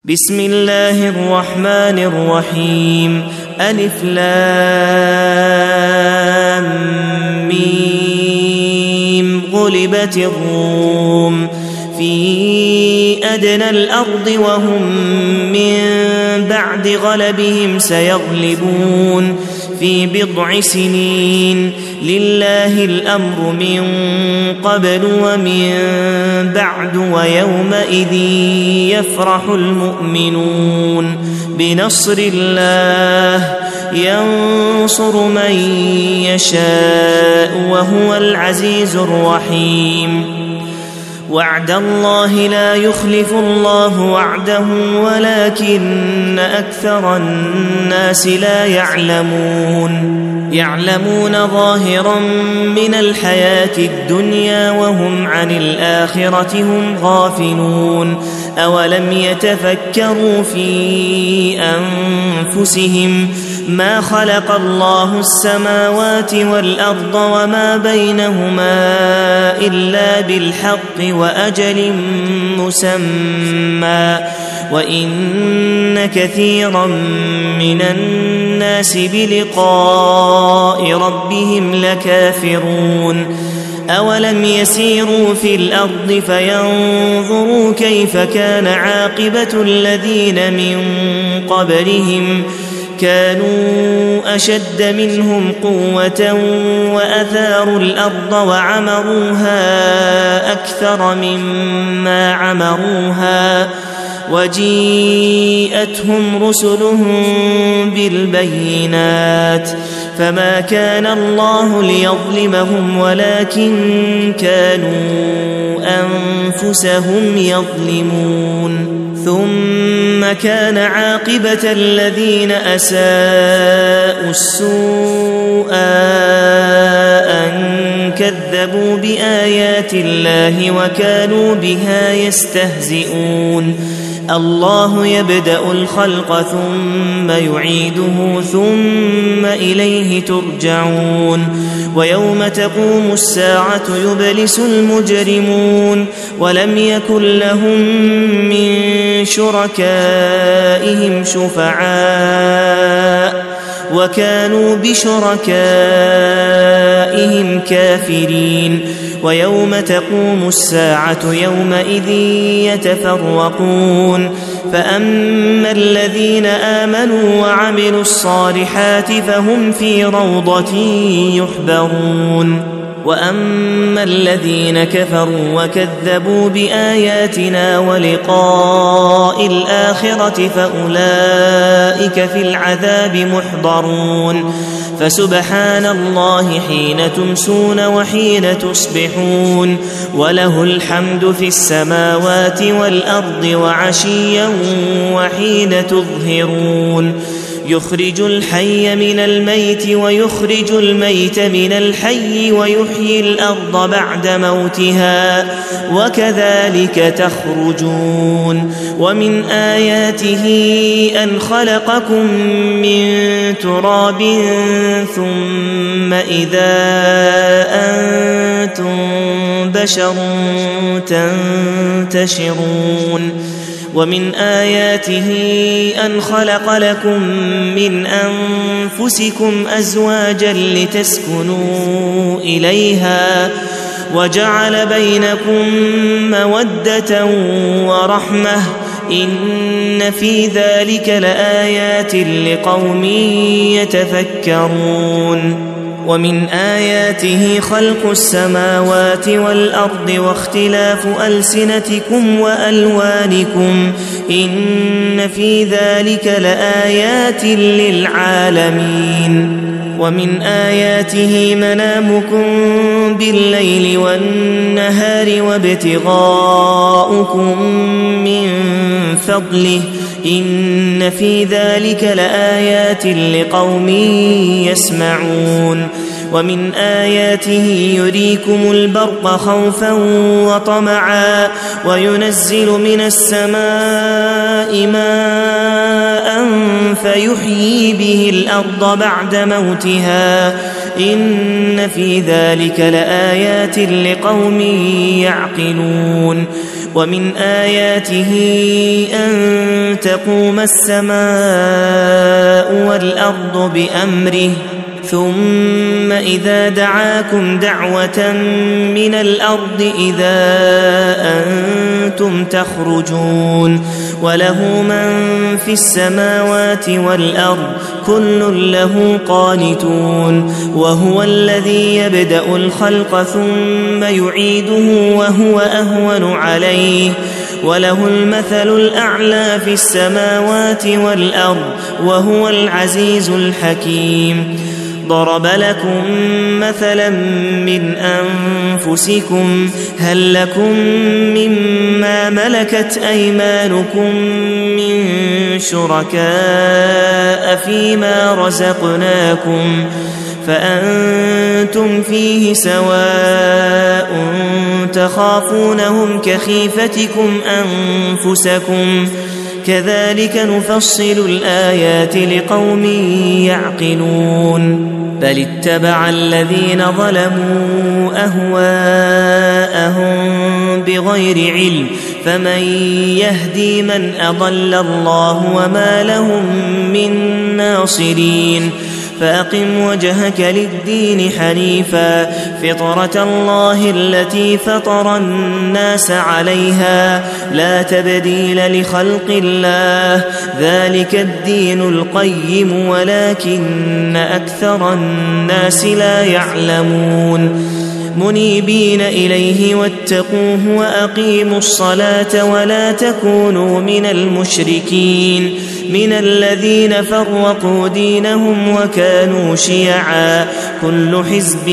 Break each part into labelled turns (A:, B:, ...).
A: بسم الله الرحمن الرحيم. ألف لام ميم. غلبت الروم في أدنى الأرض وهم من بعد غلبهم سيغلبون في بضع سنين. لله الأمر من قبل ومن بعد ويومئذ يفرح المؤمنون بنصر الله ينصر من يشاء وهو العزيز الرحيم. وعد الله لا يخلف الله وعده ولكن أكثر الناس لا يعلمون ظاهرا من الحياة الدنيا وهم عن الآخرة هم غافلون. أولم يتفكروا في أنفسهم ما خلق الله السماوات والأرض وما بينهما إلا بالحق وأجل مسمى وإن كثيرا من الناس بلقاء ربهم لكافرون. أولم يسيروا في الأرض فينظروا كيف كان عاقبة الذين من قبلهم كانوا أشد منهم قوة وأثاروا الأرض وعمروها أكثر مما عمروها وجيءتهم رسلهم بالبينات فما كان الله ليظلمهم ولكن كانوا أنفسهم يظلمون. ثم كان عاقبة الذين أساءوا السوء أن كذبوا بآيات الله وكانوا بها يستهزئون. الله يبدأ الخلق ثم يعيده ثم إليه ترجعون. ويوم تقوم الساعة يبلس المجرمون ولم يكن لهم من شركائهم شفعاء وكانوا بشركائهم كافرين. ويوم تقوم الساعة يومئذ يتفرقون فأما الذين آمنوا وعملوا الصالحات فهم في روضة يحبرون وأما الذين كفروا وكذبوا بآياتنا ولقاء الآخرة فأولئك في العذاب محضرون. فسبحان الله حين تمسون وحين تصبحون وله الحمد في السماوات والأرض وعشيا وحين تظهرون. يخرج الحي من الميت ويخرج الميت من الحي ويحيي الأرض بعد موتها وكذلك تخرجون. ومن آياته أن خلقكم من تراب ثم إذا أنتم بشر تنتشرون. ومن آياته أن خلق لكم من أنفسكم أزواجا لتسكنوا إليها وجعل بينكم مودة ورحمة إن في ذلك لآيات لقوم يتفكرون. ومن آياته خلق السماوات والأرض واختلاف ألسنتكم وألوانكم إن في ذلك لآيات للعالمين. ومن آياته منامكم بالليل والنهار وابتغاؤكم من فضله إن في ذلك لآيات لقوم يسمعون. ومن آياته يريكم البرق خوفا وطمعا وينزل من السماء ماء فيحيي به الأرض بعد موتها إن في ذلك لآيات لقوم يعقلون. ومن آياته أن تقوم السماء والأرض بأمره ثم إذا دعاكم دعوة من الأرض إذا أنتم تخرجون وله من في السماوات والأرض كل له قانتون وهو الذي يبدأ الخلق ثم يعيده وهو أهون عليه وله المثل الأعلى في السماوات والأرض وهو العزيز الحكيم ضرب لكم مثلا من أنفسكم هل لكم مما ملكت أيمانكم من شركاء فيما رزقناكم فأنتم فيه سواء تخافونهم كخيفتكم أنفسكم كذلك نفصل الآيات لقوم يعقلون بل اتبع الذين ظلموا أهواءهم بغير علم فمن يهدي من أضل الله وما لهم من ناصرين فأقم وجهك للدين حنيفا فطرة الله التي فطر الناس عليها لا تبديل لخلق الله ذلك الدين القيم ولكن أكثر الناس لا يعلمون منيبين إليه واتقوه وأقيموا الصلاة ولا تكونوا من المشركين من الذين فرقوا دينهم وكانوا شيعا كل حزب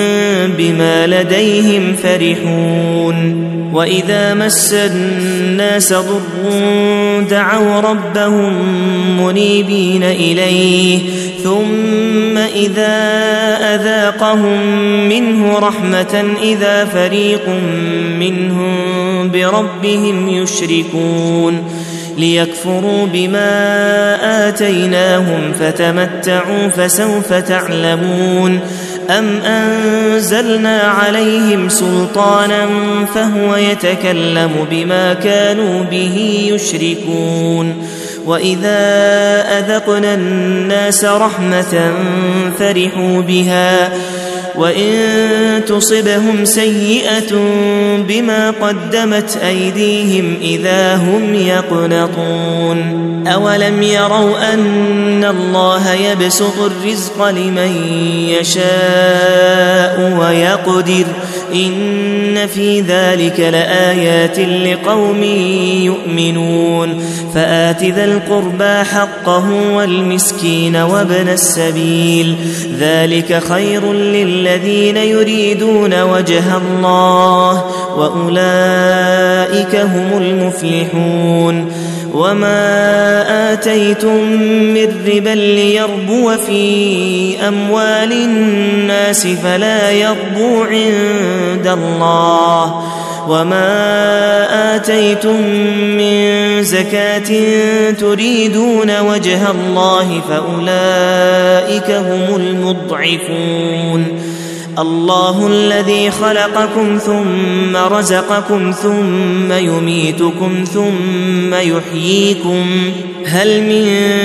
A: بما لديهم فرحون وإذا مس الناس ضر دعوا ربهم منيبين إليه ثم إذا أذاقهم منه رحمة إذا فريق منهم بربهم يشركون ليكفروا بما آتيناهم فتمتعوا فسوف تعلمون أم أنزلنا عليهم سلطانا فهو يتكلم بما كانوا به يشركون وإذا أذقنا الناس رحمة فرحوا بها وإن تصبهم سيئة بما قدمت أيديهم إذا هم يقنطون أولم يروا أن الله يبسط الرزق لمن يشاء ويقدر إن في ذلك لآيات لقوم يؤمنون فآت ذا القربى حقه والمسكين وابن السبيل ذلك خير للذين يريدون وجه الله وأولئك هم المفلحون وما آتيتم من ربا ليربو في أموال الناس فلا يربو عند الله وما آتيتم من زكاة تريدون وجه الله فأولئك هم المضعفون الله الذي خلقكم ثم رزقكم ثم يميتكم ثم يحييكم هل من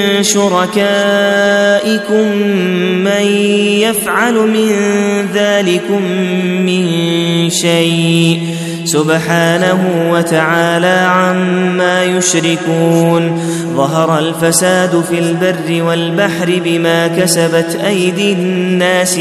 A: شركائكم من يفعل من ذلكم من شيء سبحانه وتعالى عما يشركون ظهر الفساد في البر والبحر بما كسبت أيدي الناس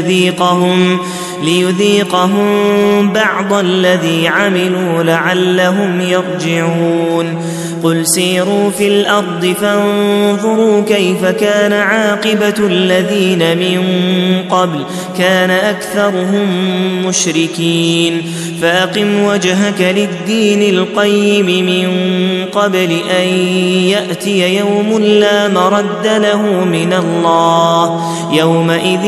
A: ليذيقهم بعض الذي عملوا لعلهم يرجعون قل سيروا في الأرض فانظروا كيف كان عاقبة الذين من قبل كان أكثرهم مشركين فأقم وجهك للدين القيم من قبل أن يأتي يوم لا مرد له من الله يومئذ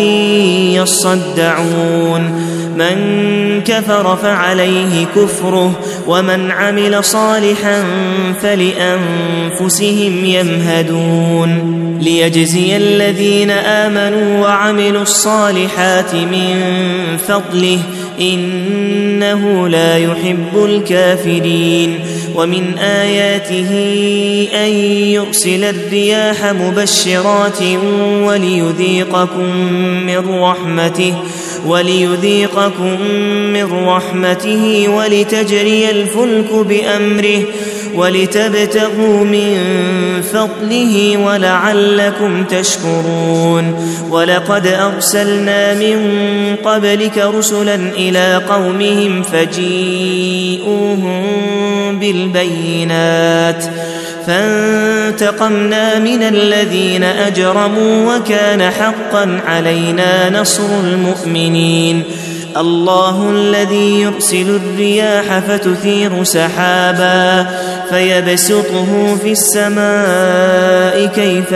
A: يصدعون من كفر فعليه كفره ومن عمل صالحا فلأنفسهم يمهدون ليجزي الذين آمنوا وعملوا الصالحات من فضله إنه لا يحب الكافرين ومن آياته أن يرسل الرياح مبشرات وليذيقكم من رحمته ولتجري الفلك بأمره ولتبتغوا من فضله ولعلكم تشكرون ولقد أرسلنا من قبلك رسلا إلى قومهم فجيئوهم بالبينات فانتقمنا من الذين أجرموا وكان حقا علينا نصر المؤمنين الله الذي يرسل الرياح فتثير سحابا فيبسطه في السماء كيف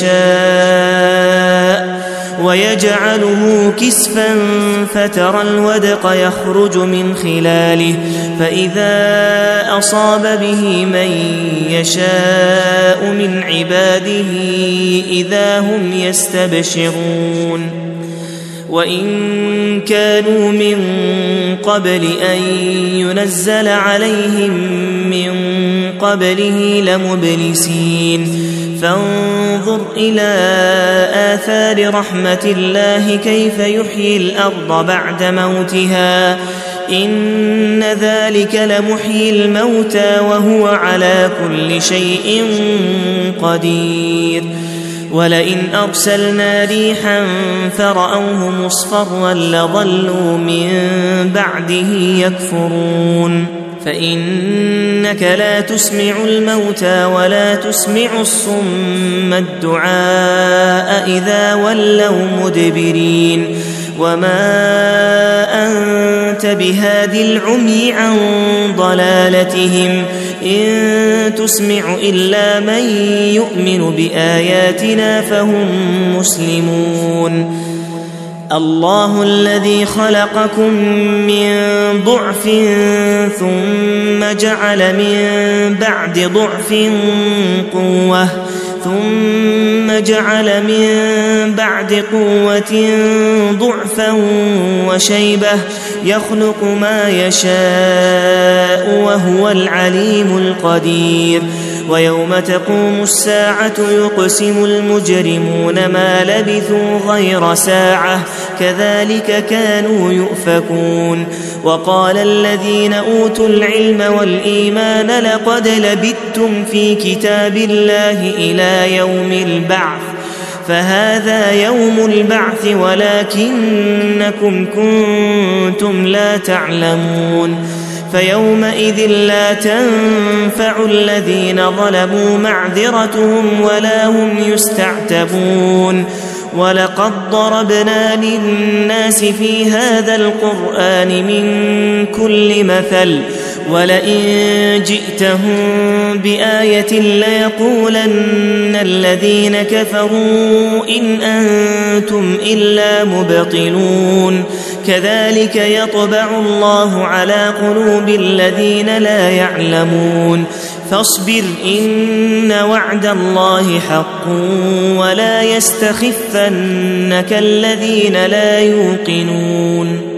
A: يشاء ويجعله كسفا فترى الودق يخرج من خلاله فإذا أصاب به من يشاء من عباده إذا هم يستبشرون وإن كانوا من قبل أن ينزل عليهم من قبله لمبلسين فانظر إلى آثار رحمة الله كيف يحيي الأرض بعد موتها إن ذلك لمحيي الموتى وهو على كل شيء قدير ولئن أرسلنا ريحا فرأوه مصفرا لظلوا من بعده يكفرون فإنك لا تسمع الموتى ولا تسمع الصم الدعاء إذا ولوا مدبرين وما أنت بهادي العمي عن ضلالتهم إن تسمع إلا من يؤمن بآياتنا فهم مسلمون الله الذي خلقكم من ضعف ثم جعل من بعد ضعف قوة ثم جعل من بعد قوة ضعفا وشيبة يخلق ما يشاء وهو العليم القدير ويوم تقوم الساعة يقسم المجرمون ما لبثوا غير ساعة كذلك كانوا يؤفكون وقال الذين أوتوا العلم والإيمان لقد لبثتم في كتاب الله إلى يوم البعث فهذا يوم البعث ولكنكم كنتم لا تعلمون فيومئذ لا تنفع الذين ظلموا معذرتهم ولا هم يستعتبون ولقد ضربنا للناس في هذا القرآن من كل مثل ولئن جئتهم بآية ليقولن الذين كفروا إن أنتم إلا مبطلون كذلك يطبع الله على قلوب الذين لا يعلمون فاصبر إن وعد الله حق ولا يستخفنك الذين لا يوقنون